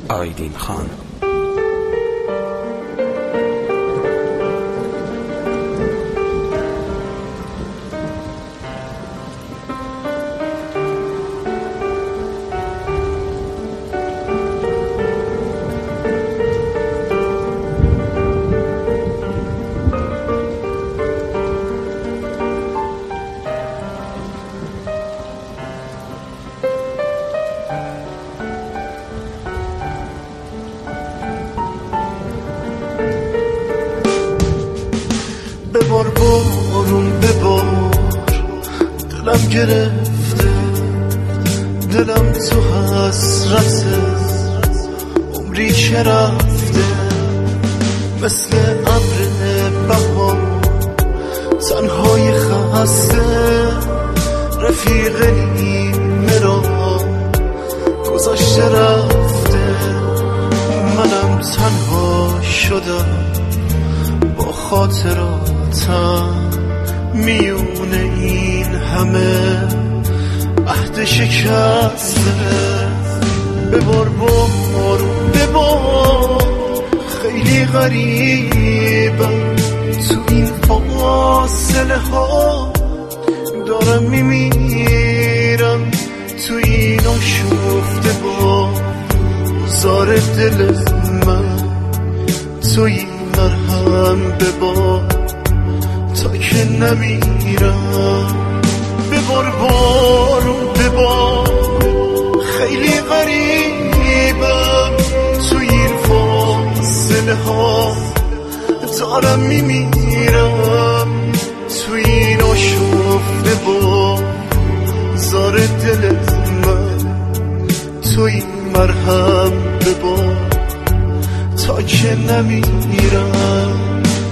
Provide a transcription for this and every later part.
آیدین خان. ببار بارون ببار، دلم گرفته، دلم تو حسرت عمری که رفته، مثل ابر بهار تنهای خسته، رفیق نیمه را گذاشته رفته، منم تنها شدم با خاطراتم میونه این همه عهد شکسته. ببار بارون ببار، خیلی غریبم تو این فاصله ها، دارم میمیرم تو این آشفته با زار دل من، توی مرهم ببار تا که نمیرم. ببار بارون ببار، خیلی غریبم تو این فاصله ها، دارم میمیرم تو این آشفته با زار دل من، توی مرهم ببار تا که نمیرم.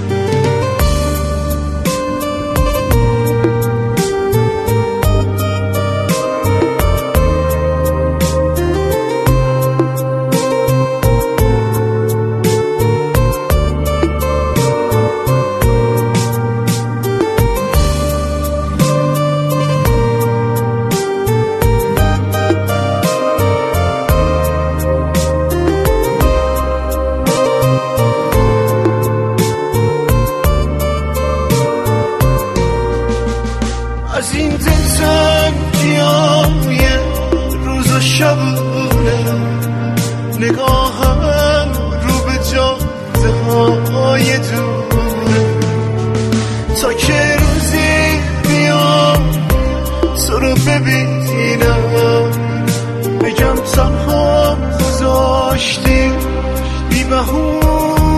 از این دلتم گیای روز و شبونه، نگاهم رو به جاده های دوره، تا که روزی بیام تو رو ببینم، بگم تنها گذاشتی بی بهونه.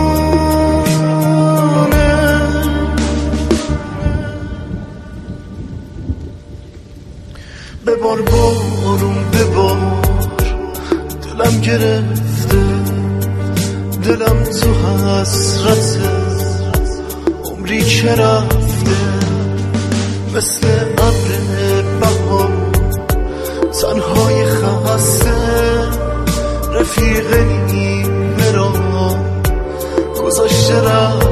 ببار بارون ببار، دلم گرفته، دلم تو حسرت عمری که رفته، مثل ابر بهار تنهای خسته، رفیق نیمه را گذاشته رفته،